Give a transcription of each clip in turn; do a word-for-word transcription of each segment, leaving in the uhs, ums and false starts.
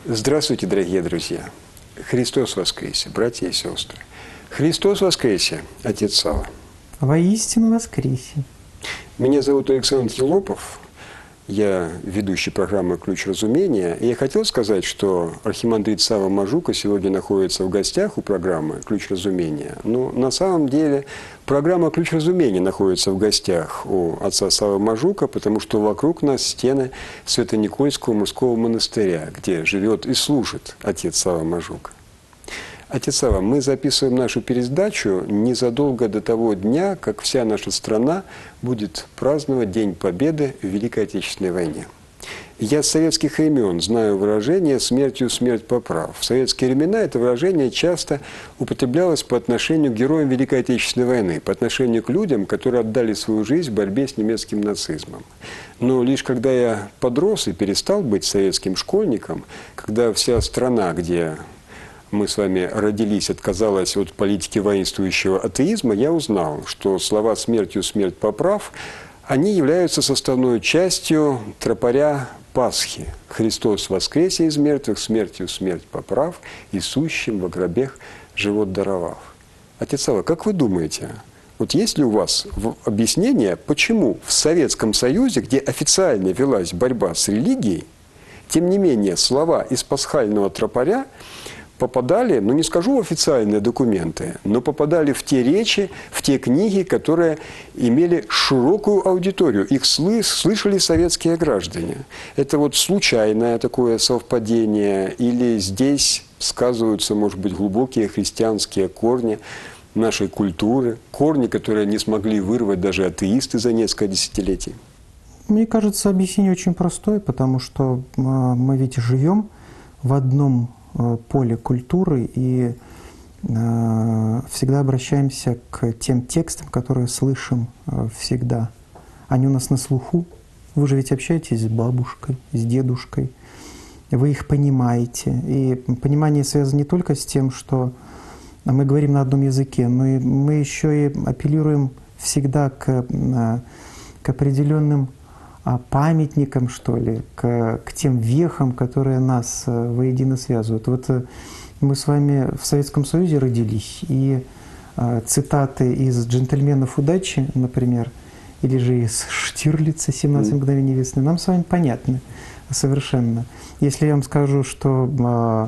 Здравствуйте, дорогие друзья! Христос воскресе, братья и сестры! Христос воскресе, Отец Савва! Воистину воскресе! Меня зовут Александр Елопов, я ведущий программы «Ключ разумения». И я хотел сказать, что архимандрит Савва Мажука сегодня находится в гостях у программы «Ключ разумения». Но на самом деле программа «Ключ разумения» находится в гостях у отца Саввы Мажука, потому что вокруг нас стены Свято-Никольского мужского монастыря, где живет и служит отец Савва Мажука. Отец Савва, мы записываем нашу передачу незадолго до того дня, как вся наша страна будет праздновать День Победы в Великой Отечественной войне. Я с советских времен знаю выражение «смертью смерть поправ». В советские времена это выражение часто употреблялось по отношению к героям Великой Отечественной войны, по отношению к людям, которые отдали свою жизнь в борьбе с немецким нацизмом. Но лишь когда я подрос и перестал быть советским школьником, когда вся страна, где мы с вами родились, отказалась от политики воинствующего атеизма, я узнал, что слова «смертью смерть поправ» они являются составной частью тропаря Пасхи. «Христос воскресе из мертвых, смертью смерть поправ, и сущим во гробех живот даровав». Отец Савва, как вы думаете, вот есть ли у вас объяснение, почему в Советском Союзе, где официально велась борьба с религией, тем не менее слова из пасхального тропаря попадали, ну не скажу в официальные документы, но попадали в те речи, в те книги, которые имели широкую аудиторию. Их слышали советские граждане. Это вот случайное такое совпадение, или здесь сказываются, может быть, глубокие христианские корни нашей культуры, корни, которые не смогли вырвать даже атеисты за несколько десятилетий? Мне кажется, объяснение очень простое, потому что мы ведь живем в одном поле культуры и э, всегда обращаемся к тем текстам, которые слышим э, всегда. Они у нас на слуху. Вы же ведь общаетесь с бабушкой, с дедушкой. Вы их понимаете. И понимание связано не только с тем, что мы говорим на одном языке, но и мы еще и апеллируем всегда к, к определенным памятникам, что ли, к, к тем вехам, которые нас воедино связывают. Вот мы с вами в Советском Союзе родились, и цитаты из «Джентльменов удачи», например, или же из Штирлица «семнадцать мгновений весны» нам с вами понятны совершенно. Если я вам скажу, что а,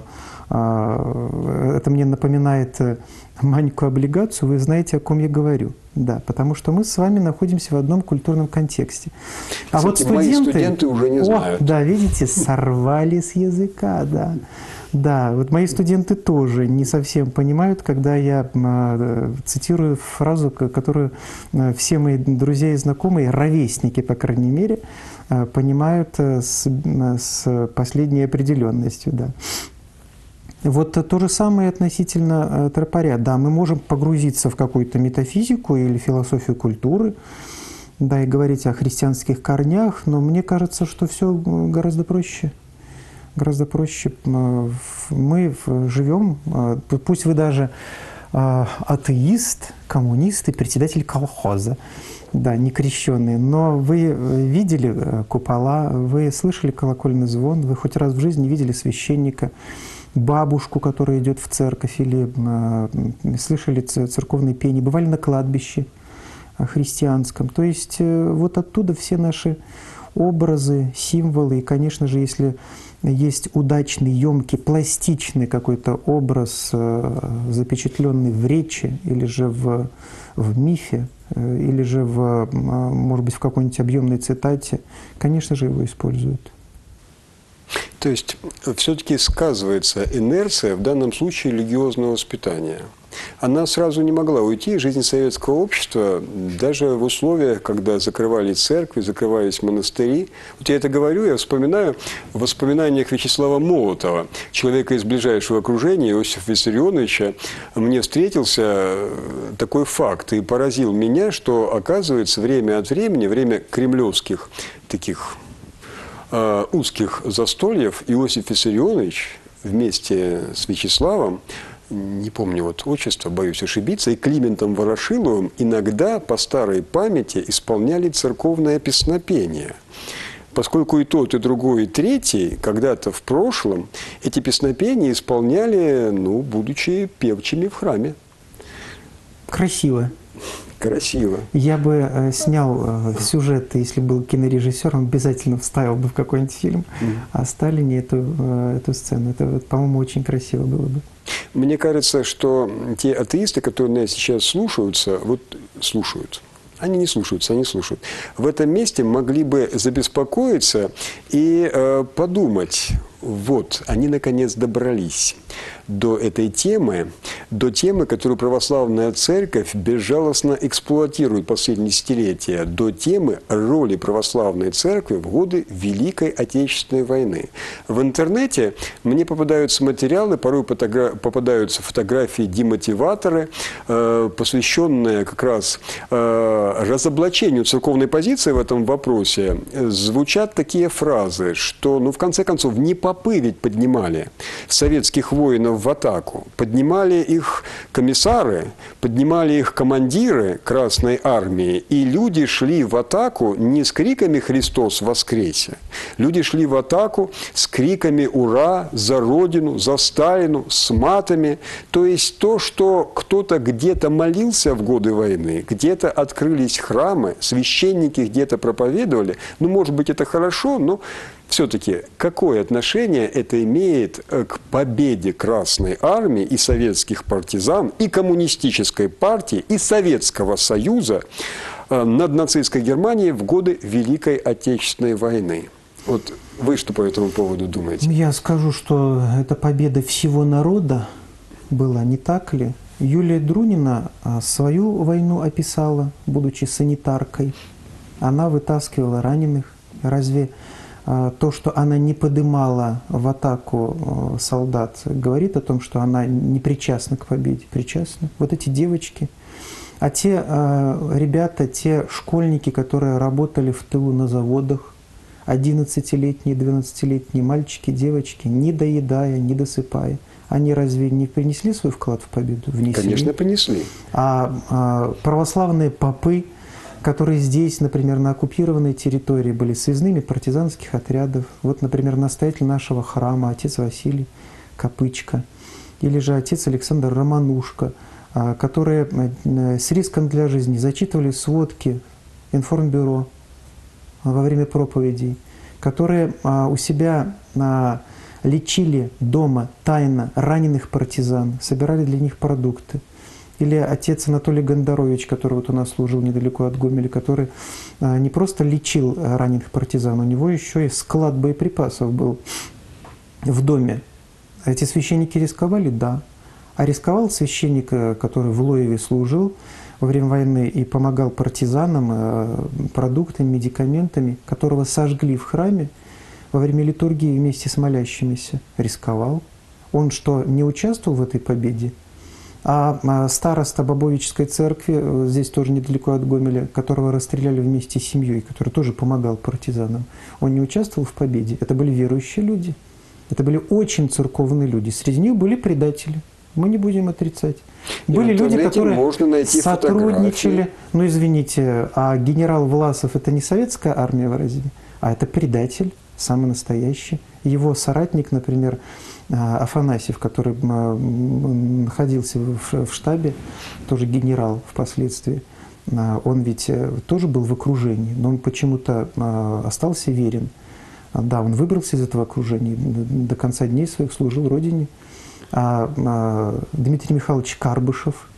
а, это мне напоминает маленькую облигацию, вы знаете, о ком я говорю. Да, потому что мы с вами находимся в одном культурном контексте. А Кстати, вот студенты, мои студенты уже не знают. О, да, видите, сорвали с языка, да. Да, вот мои студенты тоже не совсем понимают, когда я э, цитирую фразу, которую э, все мои друзья и знакомые, ровесники, по крайней мере, э, понимают э, с, э, с последней определенностью, да. Вот то же самое относительно э, тропаря. Да, мы можем погрузиться в какую-то метафизику или философию культуры, да, и говорить о христианских корнях, но мне кажется, что все гораздо проще. Гораздо проще. Мы живем, пусть вы даже атеист, коммунист и председатель колхоза, да, не крещенный, но вы видели купола, вы слышали колокольный звон, вы хоть раз в жизни видели священника, бабушку, которая идет в церковь, или э, слышали церковные пения, бывали на кладбище христианском. То есть э, вот оттуда все наши образы, символы. И, конечно же, если есть удачный, емкий, пластичный какой-то образ, э, запечатленный в речи, или же в, в мифе, э, или же, в, э, может быть, в какой-нибудь объемной цитате, конечно же, его используют. То есть все-таки сказывается инерция, в данном случае религиозного воспитания. Она сразу не могла уйти из жизни советского общества, даже в условиях, когда закрывали церкви, закрывались монастыри. Вот я это говорю, я вспоминаю в воспоминаниях Вячеслава Молотова, человека из ближайшего окружения, Иосифа Виссарионовича, мне встретился такой факт и поразил меня, что, оказывается, время от времени, время кремлевских таких узких застольев, Иосиф Виссарионович вместе с Вячеславом, не помню вот отчество, боюсь ошибиться, и Климентом Ворошиловым иногда по старой памяти исполняли церковное песнопение. поскольку и тот, и другой, и третий когда-то в прошлом эти песнопения исполняли, ну, будучи певчими в храме. Красиво. Красиво. Я бы э, снял э, сюжет, если был кинорежиссером, обязательно вставил бы в какой-нибудь фильм mm. о Сталине эту, э, эту сцену. Это, по-моему, очень красиво было бы. Мне кажется, что те атеисты, которые нас сейчас слушаются, вот слушают, они не слушаются, они слушают, в этом месте могли бы забеспокоиться и э, подумать, вот, они наконец добрались до этой темы, до темы, которую православная церковь безжалостно эксплуатирует последние десятилетия, до темы роли православной церкви в годы Великой Отечественной войны. В интернете мне попадаются материалы, порой попадаются фотографии, демотиваторы, э, посвященные как раз э, разоблачению церковной позиции в этом вопросе. Звучат такие фразы, что, ну, в конце концов, не попы ведь поднимали советских воинов в атаку. Поднимали их комиссары, поднимали их командиры Красной Армии, и люди шли в атаку не с криками «Христос воскресе!». Люди шли в атаку с криками «Ура!», «За Родину!», «За Сталину!», с матами. То есть то, что кто-то где-то молился в годы войны, где-то открылись храмы, священники где-то проповедовали. Ну, может быть, это хорошо, но все-таки какое отношение это имеет к победе Красной Армии и советских партизан, и коммунистической партии, и Советского Союза над нацистской Германией в годы Великой Отечественной войны? Вот вы что по этому поводу думаете? Я скажу, что это победа всего народа была, не так ли? Юлия Друнина свою войну описала, будучи санитаркой. Она вытаскивала раненых. Разве то, что она не подымала в атаку солдат, говорит о том, что она не причастна к победе? Причастна. Вот эти девочки. А те э, ребята, те школьники, которые работали в тылу на заводах, одиннадцатилетние, двенадцатилетние мальчики, девочки, не доедая, не досыпая, они разве не принесли свой вклад в победу? Внесли? Конечно, принесли. А, а православные попы, которые здесь, например, на оккупированной территории были связными партизанских отрядов. Вот, например, настоятель нашего храма, отец Василий Копычка, или же отец Александр Романушка, которые с риском для жизни зачитывали сводки информбюро во время проповедей, которые у себя лечили дома тайно раненых партизан, собирали для них продукты. Или отец Анатолий Гондарович, который вот у нас служил недалеко от Гомеля, который не просто лечил раненых партизан, у него еще и склад боеприпасов был в доме. Эти священники рисковали? Да. А рисковал священник, который в Лоеве служил во время войны и помогал партизанам продуктами, медикаментами, которого сожгли в храме во время литургии вместе с молящимися. Рисковал. Он что, не участвовал в этой победе? А староста Бобовической церкви, здесь тоже недалеко от Гомеля, которого расстреляли вместе с семьей, который тоже помогал партизанам, он не участвовал в победе. Это были верующие люди. Это были очень церковные люди. Среди них были предатели. Мы не будем отрицать. Были люди, которые сотрудничали. Ну, извините, а генерал Власов – это не советская армия разве? А это предатель, самый настоящий. Его соратник, например, Афанасьев, который находился в штабе, тоже генерал впоследствии, он ведь тоже был в окружении, но он почему-то остался верен. Да, он выбрался из этого окружения, до конца дней своих служил Родине. А Дмитрий Михайлович Карбышев,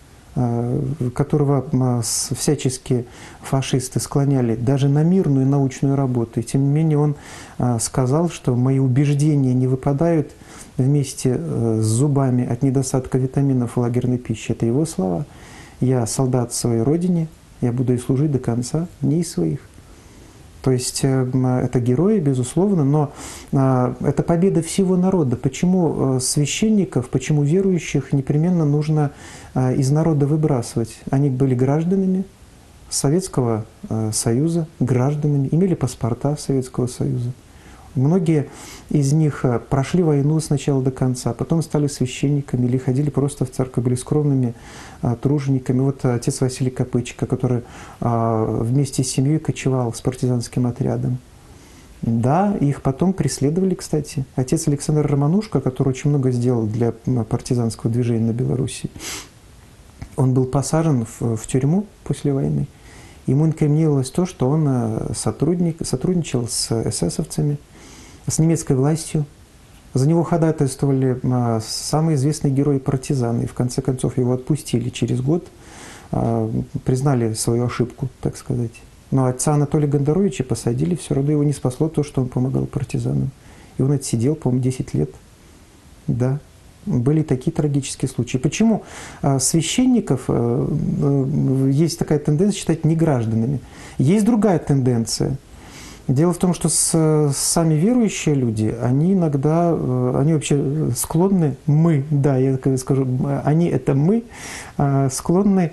которого всячески фашисты склоняли даже на мирную научную работу, и тем не менее он сказал, что мои убеждения не выпадают вместе с зубами от недостатка витаминов в лагерной пище. Это его слова. Я солдат своей Родине, я буду ей служить до конца, дней своих. То есть это герои, безусловно, но это победа всего народа. Почему священников, почему верующих непременно нужно из народа выбрасывать? Они были гражданами Советского Союза, гражданами, имели паспорта Советского Союза. Многие из них прошли войну с начала до конца, потом стали священниками или ходили просто в церковь, были скромными а, тружениками. Вот отец Василий Копычка, который а, вместе с семьей кочевал с партизанским отрядом. Да, их потом преследовали, кстати. Отец Александр Романушка, который очень много сделал для партизанского движения на Белоруссии, он был посажен в, в тюрьму после войны. Ему инкриминировалось то, что он сотрудник, сотрудничал с эсэсовцами, с немецкой властью. За него ходатайствовали самые известные герои-партизаны. И в конце концов его отпустили через год, признали свою ошибку, так сказать. Но отца Анатолия Гондаровича посадили, все равно его не спасло то, что он помогал партизанам. И он отсидел, по-моему, десять лет. Да, были такие трагические случаи. Почему священников есть такая тенденция считать негражданами? Есть другая тенденция. Дело в том, что с, сами верующие люди, они иногда, они вообще склонны, мы, да, я скажу, они это мы, склонны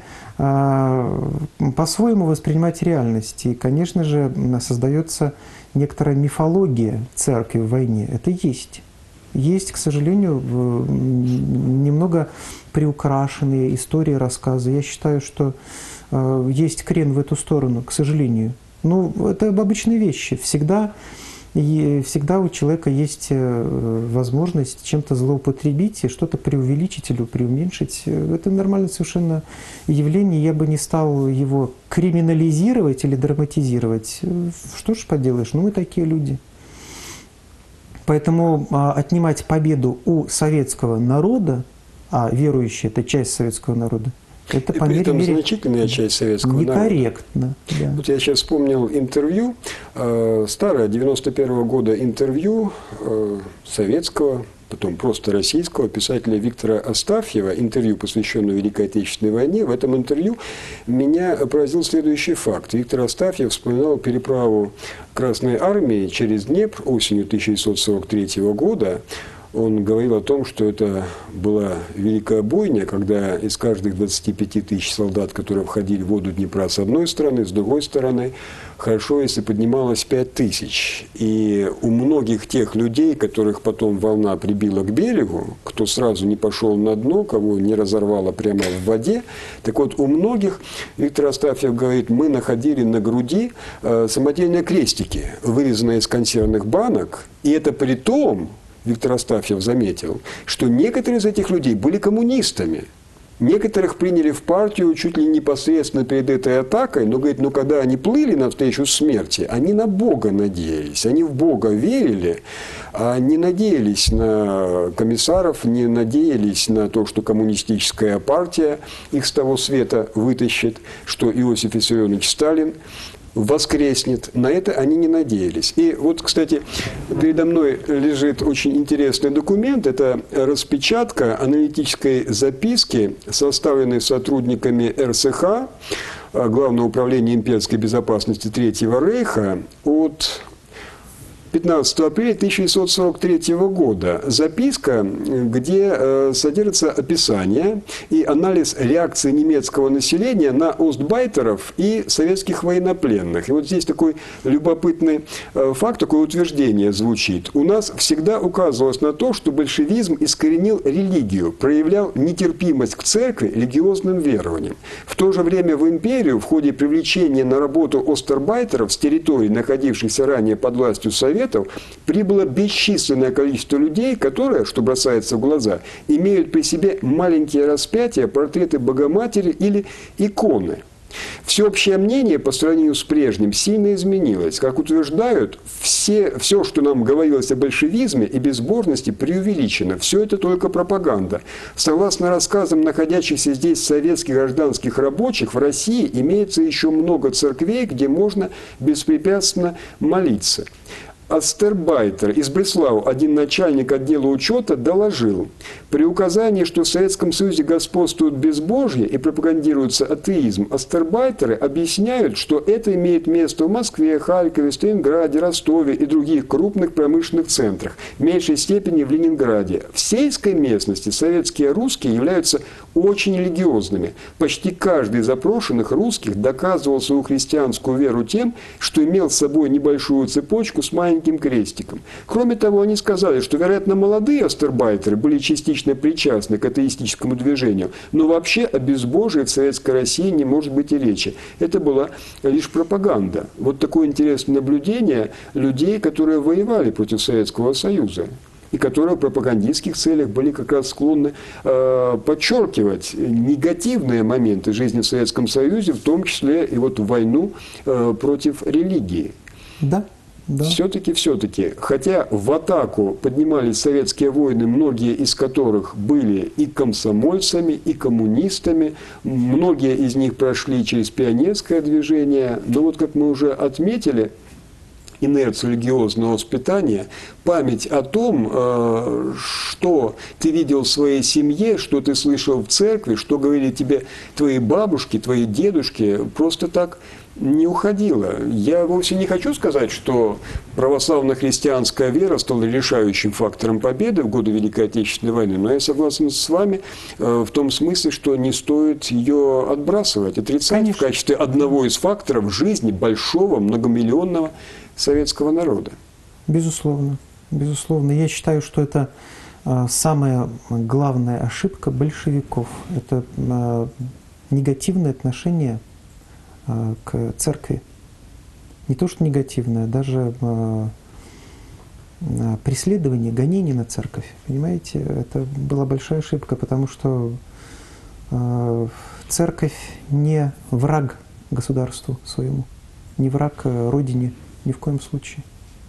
по-своему воспринимать реальность. И, конечно же, создается некоторая мифология церкви в войне. Это есть. Есть, к сожалению, немного приукрашенные истории, рассказы. Я считаю, что есть крен в эту сторону, к сожалению. Ну, это обычные вещи. Всегда, и всегда у человека есть возможность чем-то злоупотребить и что-то преувеличить или преуменьшить. Это нормальное совершенно явление. Я бы не стал его криминализировать или драматизировать. Что ж поделаешь, ну мы такие люди. Поэтому отнимать победу у советского народа, а верующие – это часть советского народа, это и по при мере, этом мере значительная часть советского некорректно, народа. Да. Вот я сейчас вспомнил интервью, э, старое, девяносто первого года интервью э, советского, потом просто российского писателя Виктора Астафьева, интервью, посвященное Великой Отечественной войне. В этом интервью меня поразил следующий факт. Виктор Астафьев вспоминал переправу Красной Армии через Днепр осенью тысяча девятьсот сорок третьего года. Он говорил о том, что это была великая бойня, когда из каждых двадцати пяти тысяч солдат, которые входили в воду Днепра с одной стороны, с другой стороны, хорошо, если поднималось пять тысяч. И у многих тех людей, которых потом волна прибила к берегу, кто сразу не пошел на дно, кого не разорвало прямо в воде, так вот у многих, Виктор Астафьев говорит, мы находили на груди э, самодельные крестики, вырезанные из консервных банок, и это при том, Виктор Астафьев заметил, что некоторые из этих людей были коммунистами. Некоторых приняли в партию чуть ли непосредственно перед этой атакой, но, говорит, ну, когда они плыли навстречу смерти, они на Бога надеялись, они в Бога верили, а не надеялись на комиссаров, не надеялись на то, что коммунистическая партия их с того света вытащит, что Иосиф Виссарионович Сталин воскреснет. На это они не надеялись. И вот, кстати, передо мной лежит очень интересный документ. Это распечатка аналитической записки, составленной сотрудниками эр эс ха, Главного управления имперской безопасности Третьего Рейха, от пятнадцатого апреля тысяча девятьсот сорок третьего года. Записка, где э, содержится описание и анализ реакции немецкого населения на остбайтеров и советских военнопленных. И вот здесь такой любопытный э, факт, такое утверждение звучит. У нас всегда указывалось на то, что большевизм искоренил религию, проявлял нетерпимость к церкви, религиозным верованиям. В то же время в империю в ходе привлечения на работу остарбайтеров с территорий, находившихся ранее под властью Советов, прибыло бесчисленное количество людей, которые, что бросается в глаза, имеют при себе маленькие распятия, портреты Богоматери или иконы. Всеобщее мнение по сравнению с прежним сильно изменилось. Как утверждают, все, все, что нам говорилось о большевизме и безбожности, преувеличено. Все это только пропаганда. Согласно рассказам находящихся здесь советских гражданских рабочих, в России имеется еще много церквей, где можно беспрепятственно молиться. Астербайтер из Бреслау, один начальник отдела учета, доложил, при указании, что в Советском Союзе господствует безбожие и пропагандируется атеизм, астербайтеры объясняют, что это имеет место в Москве, Харькове, Сталинграде, Ростове и других крупных промышленных центрах, в меньшей степени в Ленинграде. В сельской местности советские русские являются очень религиозными. Почти каждый из опрошенных русских доказывал свою христианскую веру тем, что имел с собой небольшую цепочку с маленьким маленьким крестиком. Кроме того, они сказали, что, вероятно, молодые астарбайтеры были частично причастны к атеистическому движению, но вообще о безбожии в Советской России не может быть и речи. Это была лишь пропаганда. Вот такое интересное наблюдение людей, которые воевали против Советского Союза, и которые в пропагандистских целях были как раз склонны э, подчеркивать негативные моменты жизни в Советском Союзе, в том числе и вот войну э, против религии. Да, да. Все-таки, все-таки, хотя в атаку поднимались советские войны, многие из которых были и комсомольцами, и коммунистами, многие из них прошли через пионерское движение, но вот как мы уже отметили, инерцию религиозного воспитания, память о том, что ты видел в своей семье, что ты слышал в церкви, что говорили тебе твои бабушки, твои дедушки, просто так не уходила. Я вовсе не хочу сказать, что православно-христианская вера стала решающим фактором победы в годы Великой Отечественной войны, но я согласен с вами в том смысле, что не стоит ее отбрасывать, отрицать Конечно. В качестве одного из факторов жизни большого многомиллионного советского народа. Безусловно, безусловно. Я считаю, что это самая главная ошибка большевиков. Это негативное отношение к церкви. Не то, что негативное, даже преследование, гонение на церковь. Понимаете, это была большая ошибка, потому что церковь не враг государству своему, не враг родине. Ни в коем случае.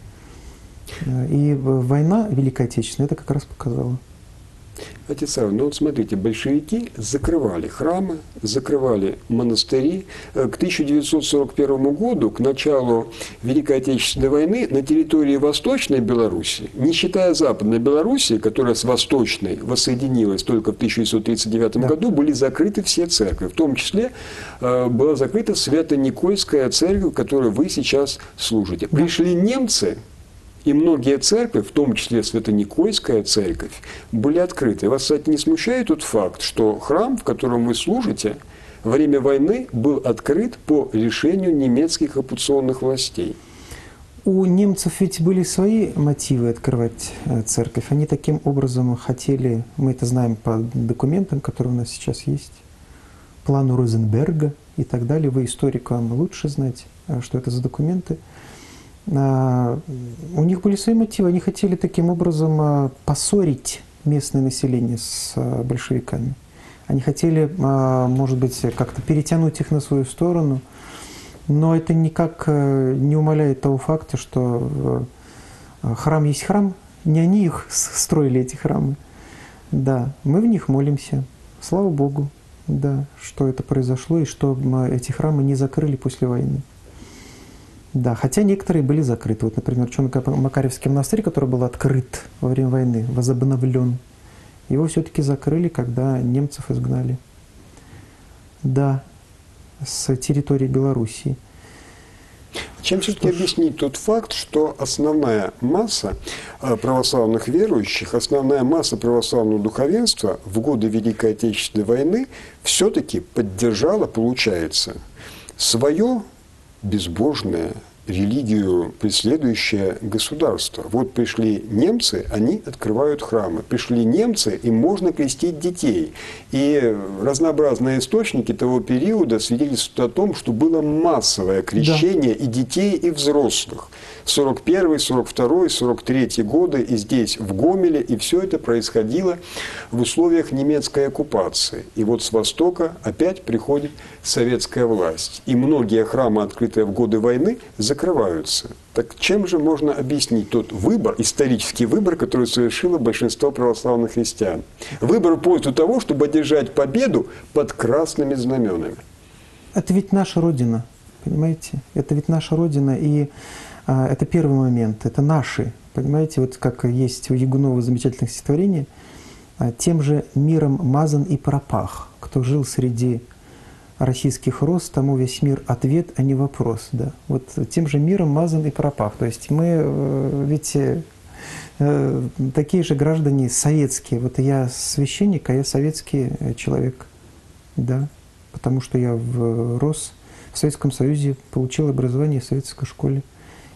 И война Великая Отечественная это как раз показала. Отец Ав, ну вот смотрите, большевики закрывали храмы, закрывали монастыри. К тысяча девятьсот сорок первому году, к началу Великой Отечественной войны, на территории Восточной Беларуси, не считая Западной Беларуси, которая с Восточной воссоединилась только в тысяча девятьсот тридцать девятом да. году, были закрыты все церкви. В том числе э, была закрыта Свято-Никольская церковь, в которой вы сейчас служите. Пришли немцы, и многие церкви, в том числе Свято-Никольская церковь, были открыты. Вас, кстати, не смущает тот факт, что храм, в котором вы служите, во время войны был открыт по решению немецких оккупационных властей? У немцев ведь были свои мотивы открывать церковь. Они таким образом хотели, мы это знаем по документам, которые у нас сейчас есть, плану Розенберга и так далее. Вы, историк, вам лучше знать, что это за документы. У них были свои мотивы. Они хотели таким образом поссорить местное население с большевиками. Они хотели, может быть, как-то перетянуть их на свою сторону. Но это никак не умаляет того факта, что храм есть храм. Не они их строили, эти храмы. Да, мы в них молимся. Слава Богу, да, что это произошло и что эти храмы не закрыли после войны. Да, хотя некоторые были закрыты. Вот, например, Черно-Макарьевский монастырь, который был открыт во время войны, возобновлен, его все-таки закрыли, когда немцев изгнали. Да, с территории Белоруссии. Чем все-таки объяснить тот факт, что основная масса православных верующих, основная масса православного духовенства в годы Великой Отечественной войны все-таки поддержала, получается, свое безбожное, религию преследующее государство. Вот пришли немцы, они открывают храмы. Пришли немцы, им можно крестить детей. И разнообразные источники того периода свидетельствуют о том, что было массовое крещение да. и детей, и взрослых. сорок первый, сорок второй, сорок третий годы и здесь, в Гомеле, и все это происходило в условиях немецкой оккупации. И вот с востока опять приходит советская власть. И многие храмы, открытые в годы войны, закрываются. Так чем же можно объяснить тот выбор, исторический выбор, который совершило большинство православных христиан? Выбор в пользу того, чтобы одержать победу под красными знаменами. Это ведь наша Родина, понимаете? Это ведь наша Родина, и а, это первый момент, это наши, понимаете? Вот как есть у Ягунова замечательное стихотворение, а, «Тем же миром мазан и пропах, кто жил среди российских роз, тому весь мир ответ, а не вопрос». Да. Вот тем же миром мазан и пропах. То есть мы э, ведь э, такие же граждане советские. Вот я священник, а я советский человек. Да. Потому что я в, рос в Советском Союзе, получил образование в советской школе.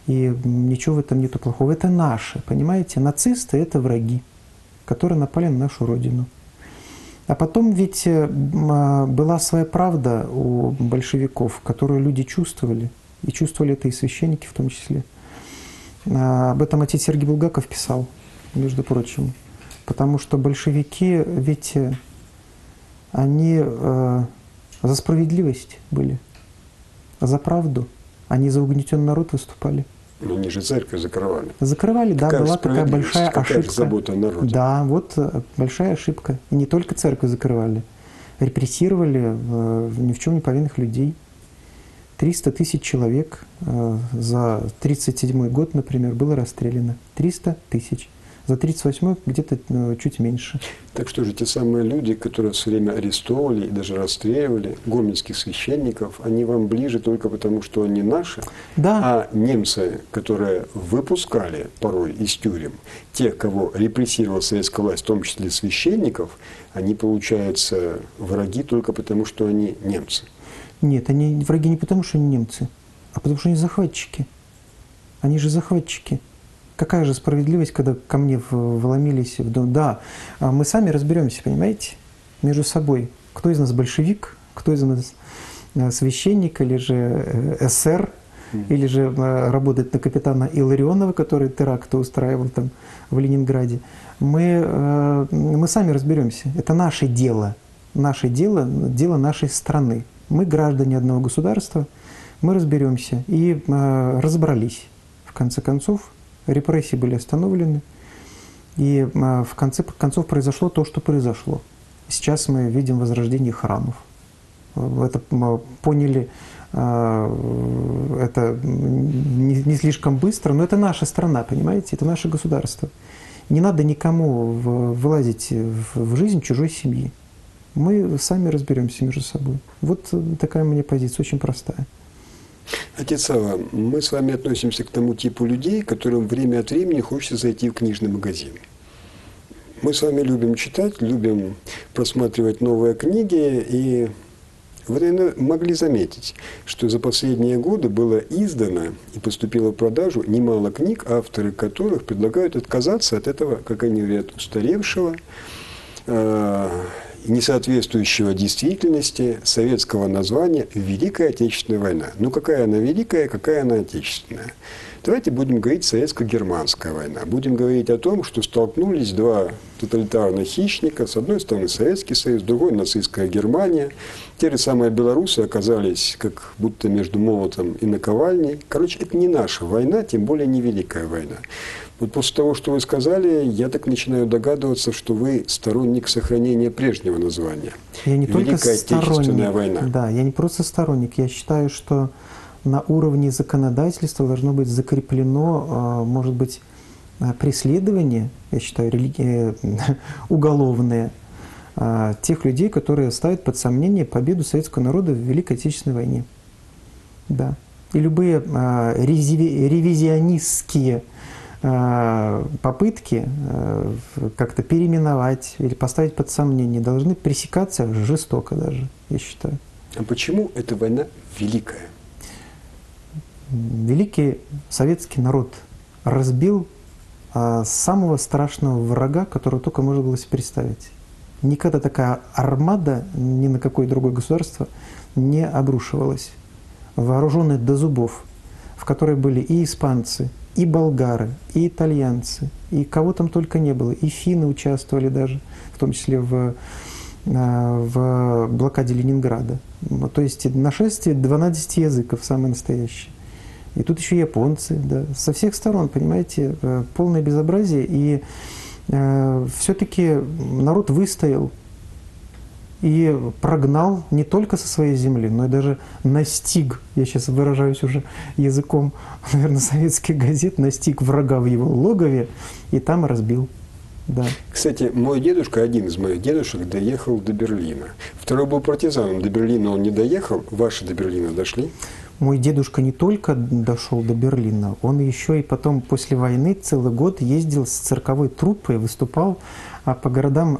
И ничего в этом нету плохого. Это наши, понимаете? Нацисты – это враги, которые напали на нашу Родину. А потом ведь была своя правда у большевиков, которую люди чувствовали. И чувствовали это и священники в том числе. Об этом отец Сергий Булгаков писал, между прочим. Потому что большевики ведь они э, за справедливость были, за правду. Они за угнетенный народ выступали. Но они же церковь закрывали. Закрывали, да, какая была такая большая какая ошибка. Забота о народе. Да, вот большая ошибка. И не только церковь закрывали, репрессировали э, ни в чем не повинных людей. триста тысяч человек э, за тридцать седьмой год, например, было расстреляно. триста тысяч. За тридцать восьмой где-то э, чуть меньше. Так что же те самые люди, которые все время арестовывали и даже расстреливали гомельских священников, они вам ближе только потому, что они наши? Да. А немцы, которые выпускали порой из тюрем тех, кого репрессировала советская власть, в том числе священников, они, получаются, враги только потому, что они немцы? Нет, они враги не потому, что они немцы, а потому, что они захватчики. Они же захватчики. Какая же справедливость, когда ко мне вломились в дом? Да, мы сами разберемся, понимаете, между собой. Кто из нас большевик, кто из нас священник, или же эсер, mm. или же работает на капитана Илларионова, который теракты устраивал там в Ленинграде. Мы, мы сами разберемся. Это наше дело. Наше дело, дело нашей страны. Мы граждане одного государства, мы разберемся. И разобрались, в конце концов. Репрессии были остановлены, и в конце концов произошло то, что произошло. Сейчас мы видим возрождение храмов. Это поняли это не, не слишком быстро, но это наша страна, понимаете, это наше государство. Не надо никому вылазить в жизнь чужой семьи. Мы сами разберемся между собой. Вот такая у меня позиция, очень простая. Отец Савва, мы с вами относимся к тому типу людей, которым время от времени хочется зайти в книжный магазин. Мы с вами любим читать, любим просматривать новые книги, и вы, наверное, могли заметить, что за последние годы было издано и поступило в продажу немало книг, авторы которых предлагают отказаться от этого, как они говорят, устаревшего, не соответствующего действительности советского названия «Великая Отечественная война». Ну, какая она великая, какая она отечественная? Давайте будем говорить «Советско-германская война». Будем говорить о том, что столкнулись два тоталитарных хищника. С одной стороны Советский Союз, с другой нацистская Германия. Те же самые белорусы оказались как будто между молотом и наковальней. Короче, это не наша война, тем более не Великая война. Вот после того, что вы сказали, я так начинаю догадываться, что вы сторонник сохранения прежнего названия. Я не Великая только Отечественная сторонник, война. Да, я не просто сторонник. Я считаю, что на уровне законодательства должно быть закреплено, может быть, преследование, я считаю, религия, уголовное, тех людей, которые ставят под сомнение победу советского народа в Великой Отечественной войне. Да. И любые ревизионистские попытки как-то переименовать или поставить под сомнение должны пресекаться жестоко даже, я считаю. А почему эта война великая? Великий советский народ разбил самого страшного врага, которого только можно было себе представить. Никогда такая армада ни на какое другое государство не обрушивалась. Вооруженная до зубов, в которой были и испанцы, и болгары, и итальянцы, и кого там только не было. И финны участвовали даже, в том числе в, в блокаде Ленинграда. То есть нашествие двенадцати языков самое настоящее. И тут еще японцы, да, со всех сторон, понимаете, полное безобразие. И э, все-таки народ выстоял и прогнал не только со своей земли, но и даже настиг, я сейчас выражаюсь уже языком, наверное, советских газет, настиг врага в его логове и там разбил. Да. Кстати, мой дедушка, один из моих дедушек, доехал до Берлина. Второй был партизаном, до Берлина он не доехал. Ваши до Берлина дошли? Мой дедушка не только дошел до Берлина, он еще и потом после войны целый год ездил с цирковой труппой, выступал по городам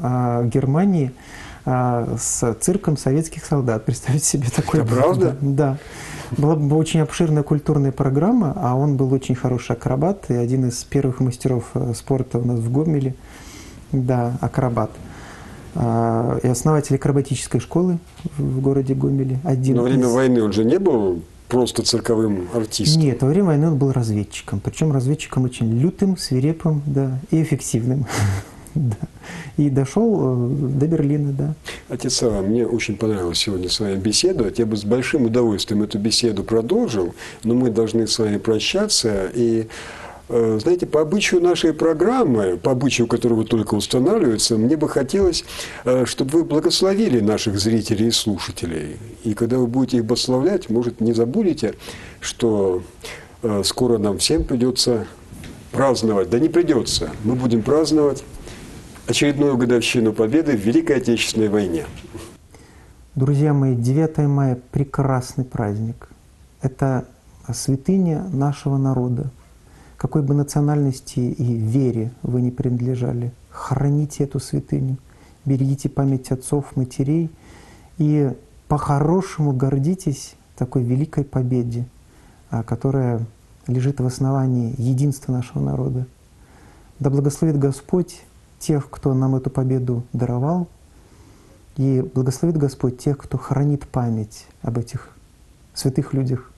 Германии с цирком советских солдат. Представьте себе такое. Это правда? Да. Была бы очень обширная культурная программа, а он был очень хороший акробат и один из первых мастеров спорта у нас в Гомеле. Да, акробат. И основатель акробатической школы в городе Гомеле. Один Но во время из... войны он же не был просто цирковым артистом? Нет, во время войны он был разведчиком. Причем разведчиком очень лютым, свирепым, да, и эффективным. Да. И дошел до Берлина, да. Отец Сава, мне очень понравилось сегодня с вами беседовать. Я бы с большим удовольствием эту беседу продолжил, но мы должны с вами прощаться. И, знаете, по обычаю нашей программы, по обычаю которого только устанавливается, мне бы хотелось, чтобы вы благословили наших зрителей и слушателей. И когда вы будете их благословлять, может, не забудете, что скоро нам всем придется праздновать. Да не придется. Мы будем праздновать очередную годовщину Победы в Великой Отечественной войне. Друзья мои, девятое мая – прекрасный праздник. Это святыня нашего народа. Какой бы национальности и вере вы ни принадлежали, храните эту святыню, берегите память отцов, матерей и по-хорошему гордитесь такой великой победе, которая лежит в основании единства нашего народа. Да благословит Господь тех, кто нам эту победу даровал, и благословит Господь тех, кто хранит память об этих святых людях.